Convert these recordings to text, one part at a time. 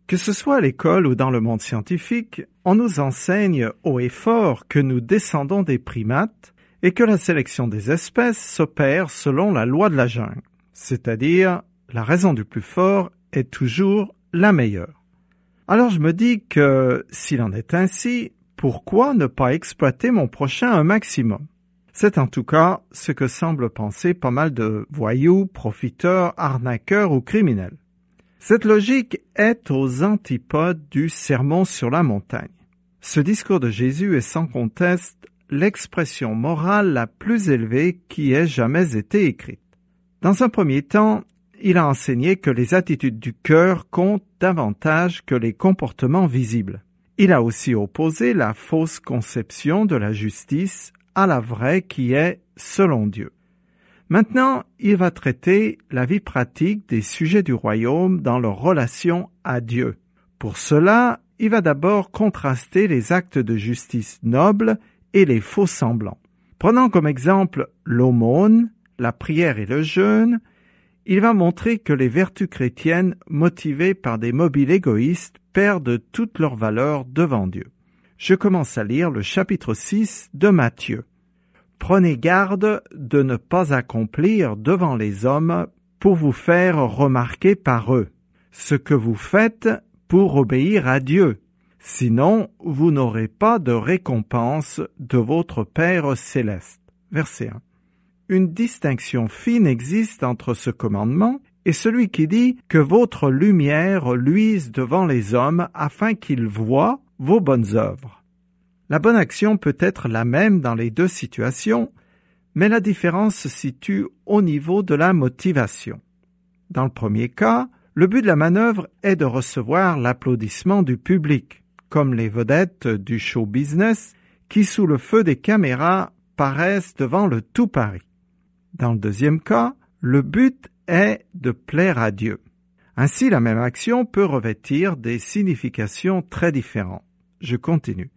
Que ce soit à l'école ou dans le monde scientifique, on nous enseigne haut et fort que nous descendons des primates et que la sélection des espèces s'opère selon la loi de la jungle, c'est-à-dire la raison du plus fort est toujours la meilleure. Alors je me dis que s'il en est ainsi, pourquoi ne pas exploiter mon prochain un maximum? C'est en tout cas ce que semblent penser pas mal de voyous, profiteurs, arnaqueurs ou criminels. Cette logique est aux antipodes du sermon sur la montagne. Ce discours de Jésus est sans conteste l'expression morale la plus élevée qui ait jamais été écrite. Dans un premier temps, il a enseigné que les attitudes du cœur comptent davantage que les comportements visibles. Il a aussi opposé la fausse conception de la justice à la vraie qui est selon Dieu. Maintenant, il va traiter la vie pratique des sujets du royaume dans leur relation à Dieu. Pour cela, il va d'abord contraster les actes de justice nobles et les faux semblants. Prenant comme exemple l'aumône, la prière et le jeûne, il va montrer que les vertus chrétiennes motivées par des mobiles égoïstes perdent toute leur valeur devant Dieu. Je commence à lire le chapitre 6 de Matthieu. Prenez garde de ne pas accomplir devant les hommes pour vous faire remarquer par eux ce que vous faites pour obéir à Dieu. Sinon, vous n'aurez pas de récompense de votre Père céleste. Verset 1. Une distinction fine existe entre ce commandement et celui qui dit que votre lumière luise devant les hommes afin qu'ils voient vos bonnes œuvres. La bonne action peut être la même dans les deux situations, mais la différence se situe au niveau de la motivation. Dans le premier cas, le but de la manœuvre est de recevoir l'applaudissement du public, comme les vedettes du show business qui, sous le feu des caméras, paraissent devant le tout Paris. Dans le deuxième cas, le but est de plaire à Dieu. Ainsi, la même action peut revêtir des significations très différentes. Je continue.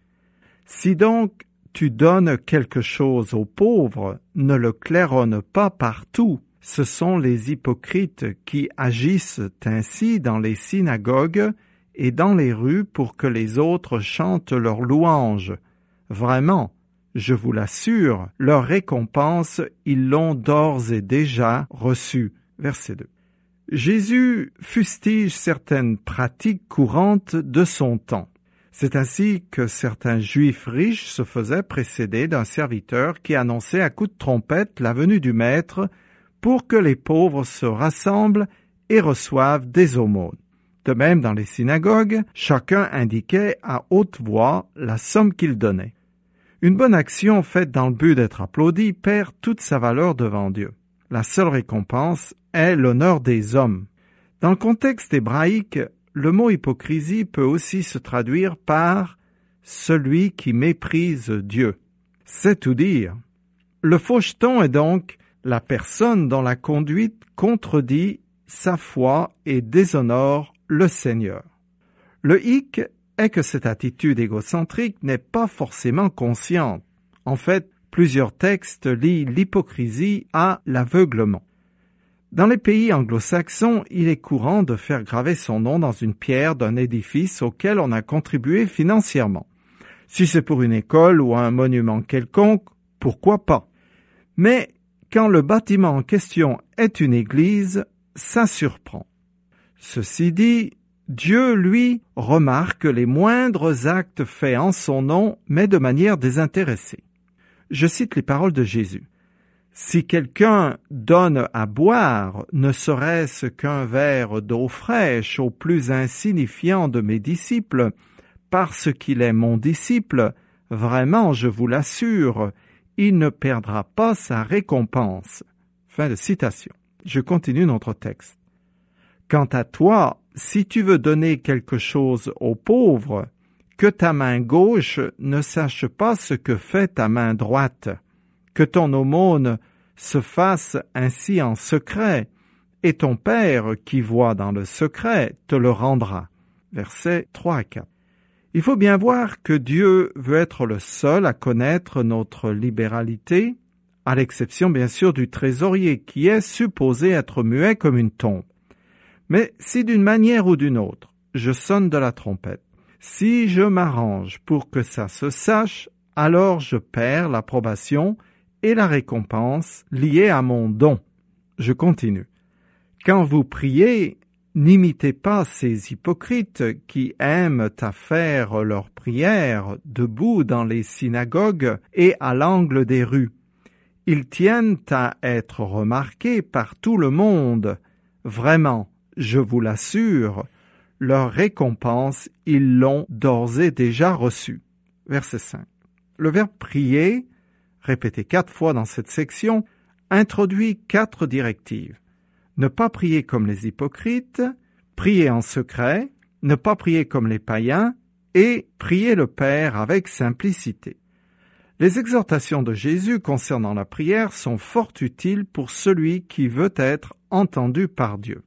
Si donc tu donnes quelque chose aux pauvres, ne le claironne pas partout. Ce sont les hypocrites qui agissent ainsi dans les synagogues et dans les rues pour que les autres chantent leurs louanges. Vraiment, je vous l'assure, leur récompense, ils l'ont d'ores et déjà reçue. Verset 2. Jésus fustige certaines pratiques courantes de son temps. C'est ainsi que certains Juifs riches se faisaient précéder d'un serviteur qui annonçait à coups de trompette la venue du Maître pour que les pauvres se rassemblent et reçoivent des aumônes. De même, dans les synagogues, chacun indiquait à haute voix la somme qu'il donnait. Une bonne action faite dans le but d'être applaudie perd toute sa valeur devant Dieu. La seule récompense est l'honneur des hommes. Dans le contexte hébraïque, le mot hypocrisie peut aussi se traduire par « celui qui méprise Dieu ». C'est tout dire. Le faucheton est donc la personne dont la conduite contredit sa foi et déshonore le Seigneur. Le hic est que cette attitude égocentrique n'est pas forcément consciente. En fait, plusieurs textes lient l'hypocrisie à l'aveuglement. Dans les pays anglo-saxons, il est courant de faire graver son nom dans une pierre d'un édifice auquel on a contribué financièrement. Si c'est pour une école ou un monument quelconque, pourquoi pas? Mais quand le bâtiment en question est une église, ça surprend. Ceci dit, Dieu, lui, remarque les moindres actes faits en son nom, mais de manière désintéressée. Je cite les paroles de Jésus. Si quelqu'un donne à boire, ne serait-ce qu'un verre d'eau fraîche au plus insignifiant de mes disciples, parce qu'il est mon disciple, vraiment, je vous l'assure, il ne perdra pas sa récompense. Fin de citation. Je continue notre texte. Quant à toi, si tu veux donner quelque chose aux pauvres, que ta main gauche ne sache pas ce que fait ta main droite, que ton aumône se fasse ainsi en secret, et ton Père qui voit dans le secret te le rendra. Versets 3 à 4. Il faut bien voir que Dieu veut être le seul à connaître notre libéralité, à l'exception bien sûr du trésorier qui est supposé être muet comme une tombe. Mais si d'une manière ou d'une autre, je sonne de la trompette. Si je m'arrange pour que ça se sache, alors je perds l'approbation et la récompense liée à mon don. Je continue. Quand vous priez, n'imitez pas ces hypocrites qui aiment à faire leurs prières debout dans les synagogues et à l'angle des rues. Ils tiennent à être remarqués par tout le monde. Vraiment, je vous l'assure, leur récompense, ils l'ont d'ores et déjà reçue. Verset 5. Le verbe prier, répété 4 fois dans cette section, introduit 4 directives. Ne pas prier comme les hypocrites, prier en secret, ne pas prier comme les païens et prier le Père avec simplicité. Les exhortations de Jésus concernant la prière sont fort utiles pour celui qui veut être entendu par Dieu.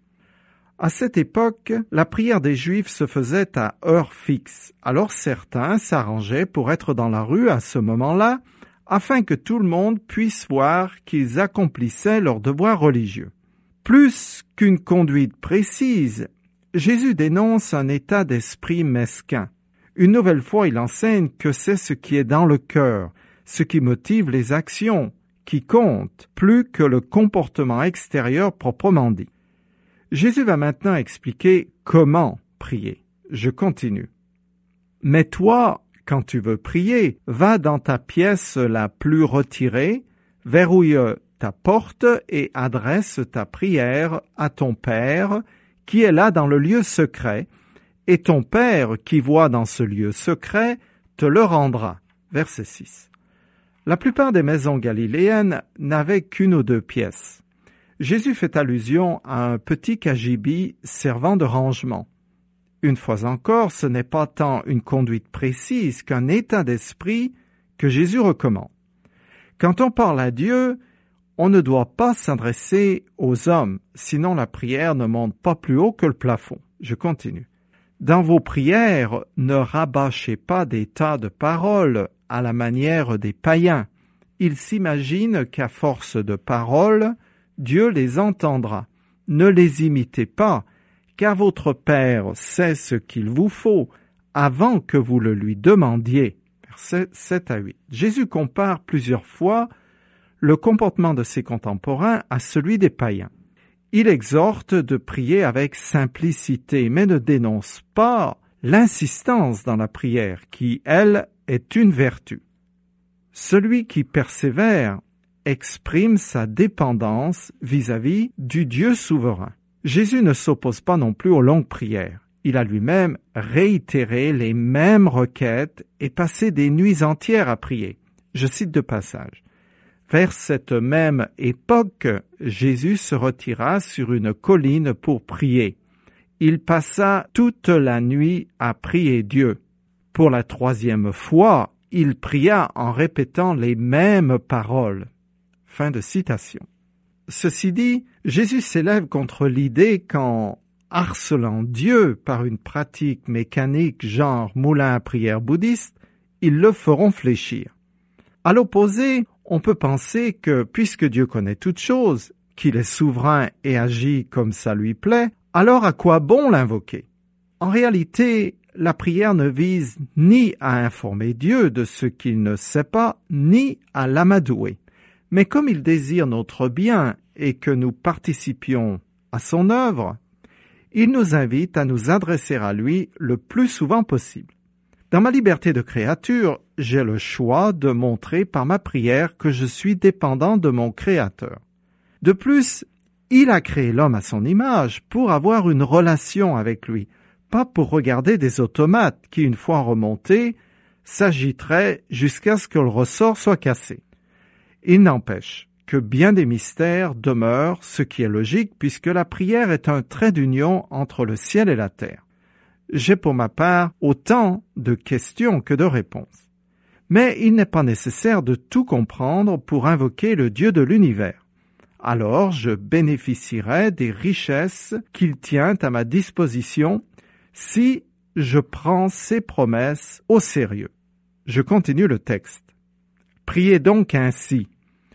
À cette époque, la prière des Juifs se faisait à heure fixe, alors certains s'arrangeaient pour être dans la rue à ce moment-là, afin que tout le monde puisse voir qu'ils accomplissaient leur devoir religieux. Plus qu'une conduite précise, Jésus dénonce un état d'esprit mesquin. Une nouvelle fois, il enseigne que c'est ce qui est dans le cœur, ce qui motive les actions, qui compte, plus que le comportement extérieur proprement dit. Jésus va maintenant expliquer comment prier. Je continue. Mais toi, quand tu veux prier, va dans ta pièce la plus retirée, verrouille ta porte et adresse ta prière à ton Père qui est là dans le lieu secret, et ton Père qui voit dans ce lieu secret te le rendra. Verset 6. La plupart des maisons galiléennes n'avaient qu'une ou 2 pièces. Jésus fait allusion à un petit cagibi servant de rangement. Une fois encore, ce n'est pas tant une conduite précise qu'un état d'esprit que Jésus recommande. Quand on parle à Dieu, on ne doit pas s'adresser aux hommes, sinon la prière ne monte pas plus haut que le plafond. Je continue. Dans vos prières, ne rabâchez pas des tas de paroles à la manière des païens. Ils s'imaginent qu'à force de paroles, Dieu les entendra. Ne les imitez pas, car votre Père sait ce qu'il vous faut avant que vous le lui demandiez. Versets 7 à 8. Jésus compare plusieurs fois le comportement de ses contemporains à celui des païens. Il exhorte de prier avec simplicité, mais ne dénonce pas l'insistance dans la prière, qui, elle, est une vertu. Celui qui persévère exprime sa dépendance vis-à-vis du Dieu souverain. Jésus ne s'oppose pas non plus aux longues prières. Il a lui-même réitéré les mêmes requêtes et passé des nuits entières à prier. Je cite 2 passages. Vers cette même époque, Jésus se retira sur une colline pour prier. Il passa toute la nuit à prier Dieu. Pour la 3e fois, il pria en répétant les mêmes paroles. Fin de citation. Ceci dit, Jésus s'élève contre l'idée qu'en harcelant Dieu par une pratique mécanique genre moulin à prière bouddhiste, ils le feront fléchir. À l'opposé, on peut penser que puisque Dieu connaît toutes choses, qu'il est souverain et agit comme ça lui plaît, alors à quoi bon l'invoquer? En réalité, la prière ne vise ni à informer Dieu de ce qu'il ne sait pas, ni à l'amadouer. Mais comme il désire notre bien et que nous participions à son œuvre, il nous invite à nous adresser à lui le plus souvent possible. Dans ma liberté de créature, j'ai le choix de montrer par ma prière que je suis dépendant de mon Créateur. De plus, il a créé l'homme à son image pour avoir une relation avec lui, pas pour regarder des automates qui, une fois remontés, s'agiteraient jusqu'à ce que le ressort soit cassé. Il n'empêche que bien des mystères demeurent, ce qui est logique puisque la prière est un trait d'union entre le ciel et la terre. J'ai pour ma part autant de questions que de réponses. Mais il n'est pas nécessaire de tout comprendre pour invoquer le Dieu de l'univers. Alors je bénéficierai des richesses qu'il tient à ma disposition si je prends ses promesses au sérieux. Je continue le texte. Priez donc ainsi.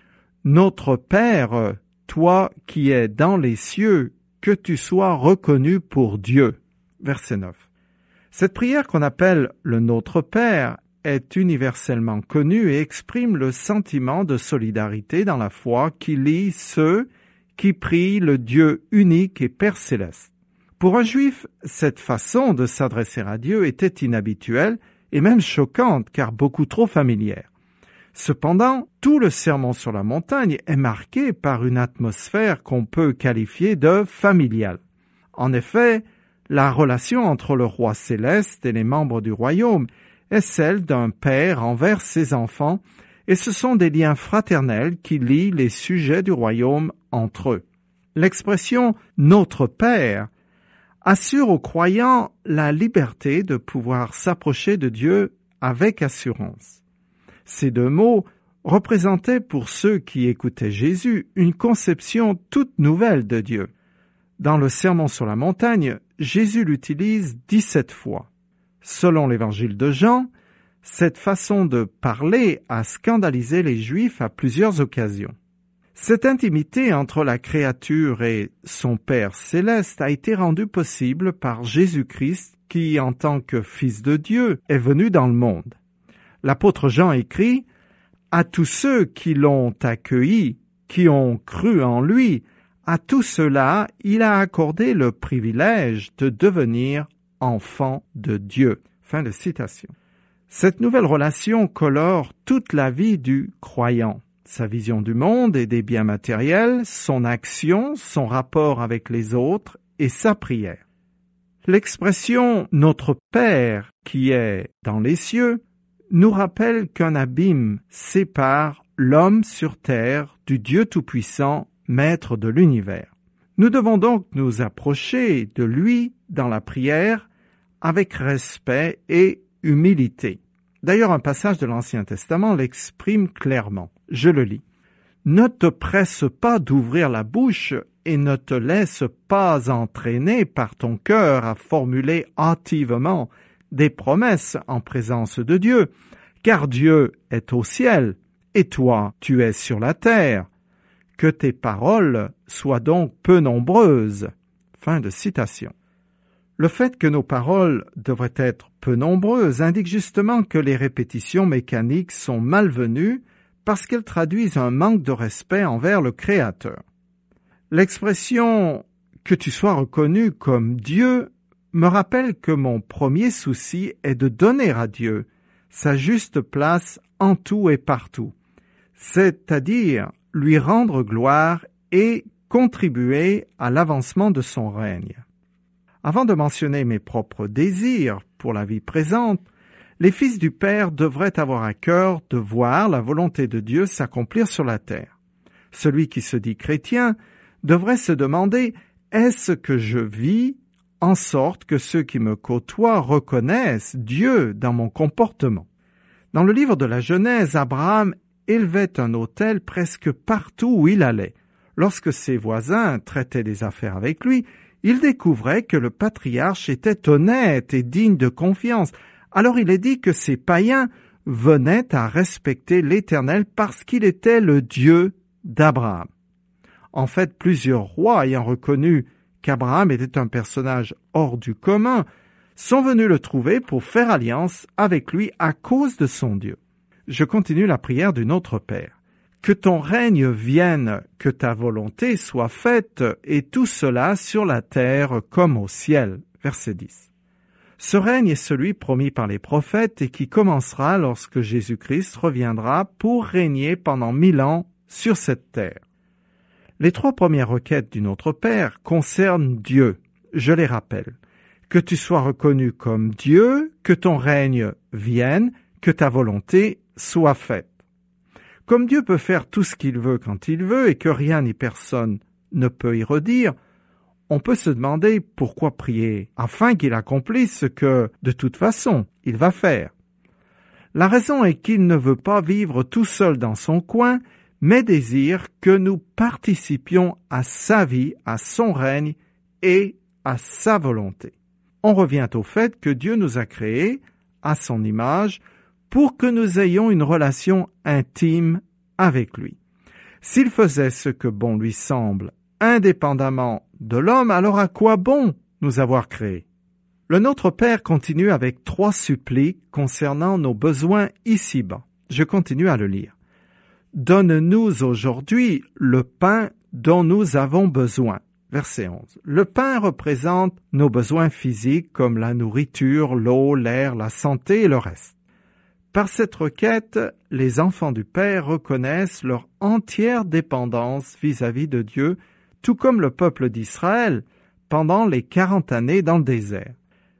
Notre Père, toi qui es dans les cieux, que tu sois reconnu pour Dieu. verset 9. Cette prière qu'on appelle le Notre Père est universellement connue et exprime le sentiment de solidarité dans la foi qui lie ceux qui prient le Dieu unique et Père céleste. Pour un juif, cette façon de s'adresser à Dieu était inhabituelle et même choquante car beaucoup trop familière. Cependant, tout le Sermon sur la montagne est marqué par une atmosphère qu'on peut qualifier de familiale. En effet, la relation entre le roi céleste et les membres du royaume est celle d'un père envers ses enfants, et ce sont des liens fraternels qui lient les sujets du royaume entre eux. L'expression « Notre Père » assure aux croyants la liberté de pouvoir s'approcher de Dieu avec assurance. Ces deux mots représentaient pour ceux qui écoutaient Jésus une conception toute nouvelle de Dieu. Dans le Sermon sur la montagne, Jésus l'utilise 17 fois. Selon l'évangile de Jean, cette façon de parler a scandalisé les Juifs à plusieurs occasions. Cette intimité entre la créature et son Père céleste a été rendue possible par Jésus-Christ qui, en tant que Fils de Dieu, est venu dans le monde. L'apôtre Jean écrit « À tous ceux qui l'ont accueilli, qui ont cru en lui, à tous ceux-là, il a accordé le privilège de devenir enfants de Dieu. » Fin de citation. Cette nouvelle relation colore toute la vie du croyant. Sa vision du monde et des biens matériels, son action, son rapport avec les autres et sa prière. L'expression « Notre Père qui est dans les cieux » nous rappelle qu'un abîme sépare l'homme sur terre du Dieu Tout-Puissant, Maître de l'univers. Nous devons donc nous approcher de lui dans la prière avec respect et humilité. D'ailleurs, un passage de l'Ancien Testament l'exprime clairement. Je le lis. « Ne te presse pas d'ouvrir la bouche et ne te laisse pas entraîner par ton cœur à formuler hâtivement des promesses en présence de Dieu, car Dieu est au ciel et toi tu es sur la terre. Que tes paroles soient donc peu nombreuses. » Fin de citation. Le fait que nos paroles devraient être peu nombreuses indique justement que les répétitions mécaniques sont malvenues parce qu'elles traduisent un manque de respect envers le Créateur. L'expression « que tu sois reconnu comme Dieu » me rappelle que mon premier souci est de donner à Dieu sa juste place en tout et partout, c'est-à-dire lui rendre gloire et contribuer à l'avancement de son règne. Avant de mentionner mes propres désirs pour la vie présente, les fils du Père devraient avoir à cœur de voir la volonté de Dieu s'accomplir sur la terre. Celui qui se dit chrétien devrait se demander « Est-ce que je vis en sorte que ceux qui me côtoient reconnaissent Dieu dans mon comportement ?» Dans le livre de la Genèse, Abraham élevait un autel presque partout où il allait. Lorsque ses voisins traitaient des affaires avec lui, il découvrait que le patriarche était honnête et digne de confiance. Alors il est dit que ces païens venaient à respecter l'Éternel parce qu'il était le Dieu d'Abraham. En fait, plusieurs rois ayant reconnu qu'Abraham était un personnage hors du commun sont venus le trouver pour faire alliance avec lui à cause de son Dieu. Je continue la prière du Notre Père. Que ton règne vienne, que ta volonté soit faite, et tout cela sur la terre comme au ciel. Verset 10. Ce règne est celui promis par les prophètes et qui commencera lorsque Jésus-Christ reviendra pour régner pendant 1000 ans sur cette terre. Les 3 premières requêtes du Notre Père concernent Dieu. Je les rappelle. Que tu sois reconnu comme Dieu, que ton règne vienne, que ta volonté soit faite. Comme Dieu peut faire tout ce qu'il veut quand il veut et que rien ni personne ne peut y redire, on peut se demander pourquoi prier afin qu'il accomplisse ce que, de toute façon, il va faire. La raison est qu'il ne veut pas vivre tout seul dans son coin, mais désire que nous participions à sa vie, à son règne et à sa volonté. On revient au fait que Dieu nous a créés à son image pour que nous ayons une relation intime avec lui. S'il faisait ce que bon lui semble, indépendamment de l'homme, alors à quoi bon nous avoir créés? Le Notre Père continue avec 3 suppliques concernant nos besoins ici-bas. Je continue à le lire. Donne-nous aujourd'hui le pain dont nous avons besoin. Verset 11. Le pain représente nos besoins physiques comme la nourriture, l'eau, l'air, la santé et le reste. Par cette requête, les enfants du Père reconnaissent leur entière dépendance vis-à-vis de Dieu, tout comme le peuple d'Israël pendant les 40 années dans le désert.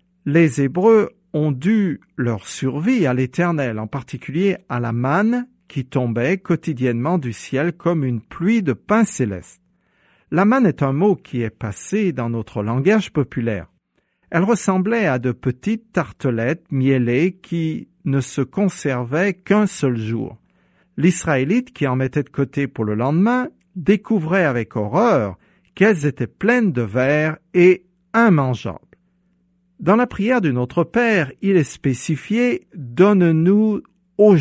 Les Hébreux ont dû leur survie à l'Éternel, en particulier à la manne qui tombait quotidiennement du ciel comme une pluie de pain céleste. La manne est un mot qui est passé dans notre langage populaire. Elle ressemblait à de petites tartelettes mielées qui ne se conservaient qu'un seul jour. L'Israélite qui en mettait de côté pour le lendemain découvrait avec horreur qu'elles étaient pleines de vers et immangeables. Dans la prière du Notre Père, il est spécifié « Donne-nous aujourd'hui »,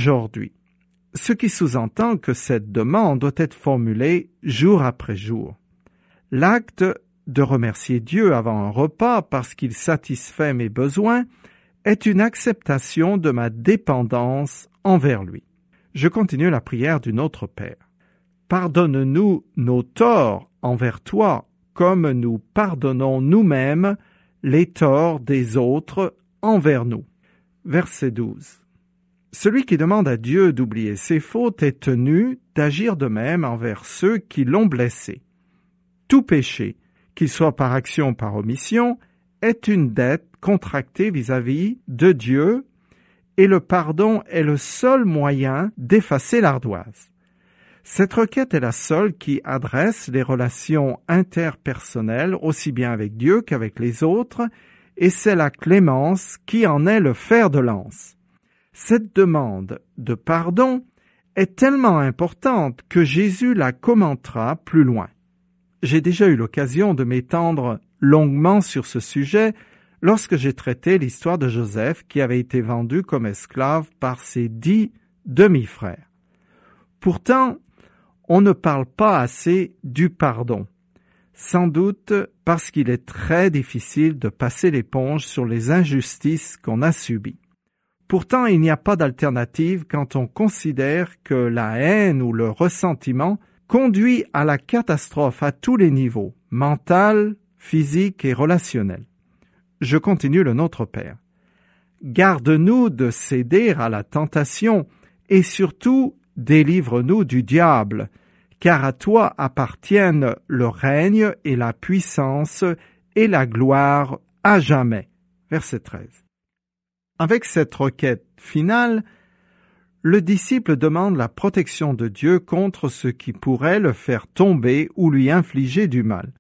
ce qui sous-entend que cette demande doit être formulée jour après jour. L'acte de remercier Dieu avant un repas parce qu'il satisfait mes besoins est une acceptation de ma dépendance envers lui. Je continue la prière du Notre Père. Pardonne-nous nos torts envers toi, comme nous pardonnons nous-mêmes les torts des autres envers nous. Verset 12. Celui qui demande à Dieu d'oublier ses fautes est tenu d'agir de même envers ceux qui l'ont blessé. Tout péché, qu'il soit par action ou par omission, est une dette contractée vis-à-vis de Dieu et le pardon est le seul moyen d'effacer l'ardoise. Cette requête est la seule qui adresse les relations interpersonnelles aussi bien avec Dieu qu'avec les autres et c'est la clémence qui en est le fer de lance. Cette demande de pardon est tellement importante que Jésus la commentera plus loin. J'ai déjà eu l'occasion de m'étendre longuement sur ce sujet lorsque j'ai traité l'histoire de Joseph qui avait été vendu comme esclave par ses 10 demi-frères. Pourtant, on ne parle pas assez du pardon, sans doute parce qu'il est très difficile de passer l'éponge sur les injustices qu'on a subies. Pourtant, il n'y a pas d'alternative quand on considère que la haine ou le ressentiment conduit à la catastrophe à tous les niveaux, mental, physique et relationnel. Je continue le Notre Père. Garde-nous de céder à la tentation et surtout délivre-nous du diable, car à toi appartiennent le règne et la puissance et la gloire à jamais. Verset 13. Avec cette requête finale, le disciple demande la protection de Dieu contre ce qui pourrait le faire tomber ou lui infliger du mal.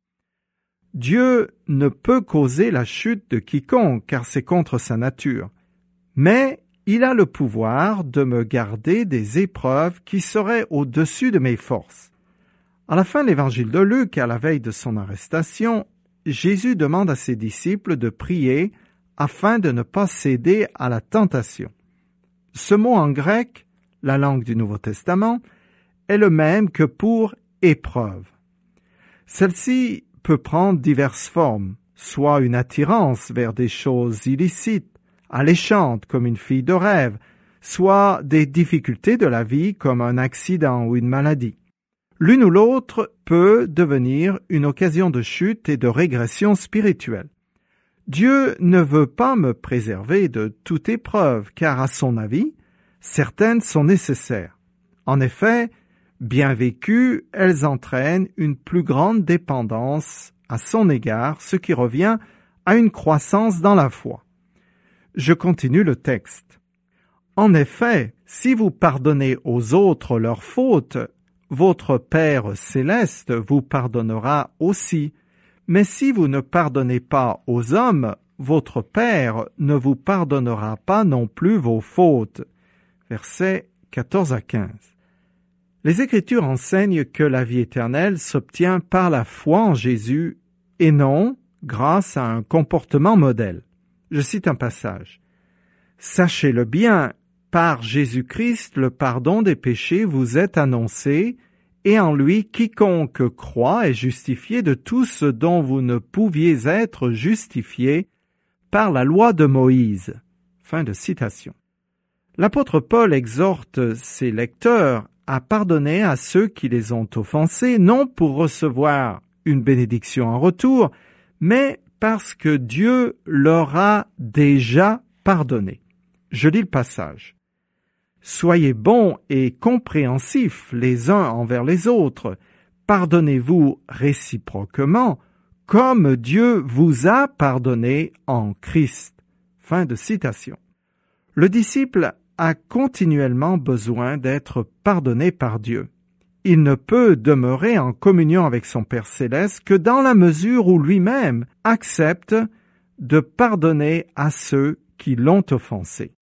Dieu ne peut causer la chute de quiconque, car c'est contre sa nature. Mais il a le pouvoir de me garder des épreuves qui seraient au-dessus de mes forces. À la fin de l'évangile de Luc, à la veille de son arrestation, Jésus demande à ses disciples de prier afin de ne pas céder à la tentation. Ce mot en grec, la langue du Nouveau Testament, est le même que pour épreuve. Celle-ci peut prendre diverses formes, soit une attirance vers des choses illicites, alléchantes comme une fille de rêve, soit des difficultés de la vie comme un accident ou une maladie. L'une ou l'autre peut devenir une occasion de chute et de régression spirituelle. Dieu ne veut pas me préserver de toute épreuve, car à son avis, certaines sont nécessaires. En effet, bien vécues, elles entraînent une plus grande dépendance à son égard, ce qui revient à une croissance dans la foi. Je continue le texte. En effet, si vous pardonnez aux autres leurs fautes, votre Père céleste vous pardonnera aussi. Mais si vous ne pardonnez pas aux hommes, votre Père ne vous pardonnera pas non plus vos fautes. Versets 14 à 15. Les Écritures enseignent que la vie éternelle s'obtient par la foi en Jésus et non grâce à un comportement modèle. Je cite un passage. « Sachez-le bien, par Jésus-Christ, le pardon des péchés vous est annoncé, et en lui, quiconque croit est justifié de tout ce dont vous ne pouviez être justifié par la loi de Moïse. » Fin de citation. L'apôtre Paul exhorte ses lecteurs à pardonner à ceux qui les ont offensés, non pour recevoir une bénédiction en retour, mais parce que Dieu leur a déjà pardonné. Je lis le passage. « Soyez bons et compréhensifs les uns envers les autres. Pardonnez-vous réciproquement, comme Dieu vous a pardonné en Christ. » Fin de citation. Le disciple a continuellement besoin d'être pardonné par Dieu. Il ne peut demeurer en communion avec son Père céleste que dans la mesure où lui-même accepte de pardonner à ceux qui l'ont offensé.